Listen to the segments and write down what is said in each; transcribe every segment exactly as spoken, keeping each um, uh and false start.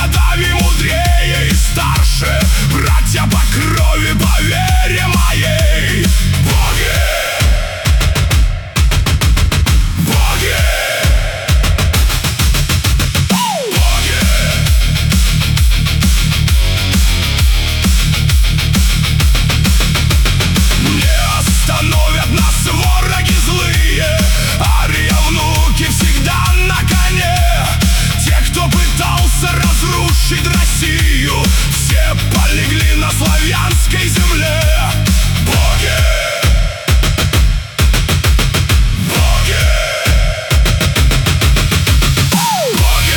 годами мудрее и старше, братья по крови, по вере моей. Боги! Боги! Боги! Не остановят нас враги злые, Ария внуки всегда на коне. Те, кто пытался разрушить Россию, все полегли на славянской земле. Боги! Боги! Боги!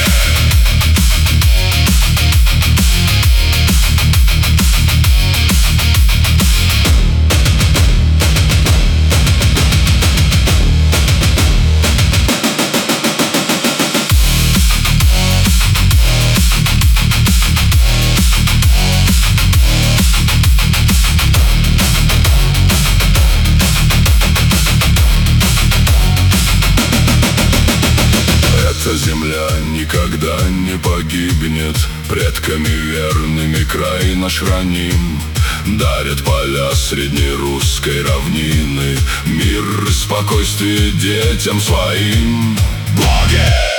Эта земля никогда не погибнет, предками верными край наш храним. Дарят поля среднерусской равнины, мир и спокойствие детям своим. Боги!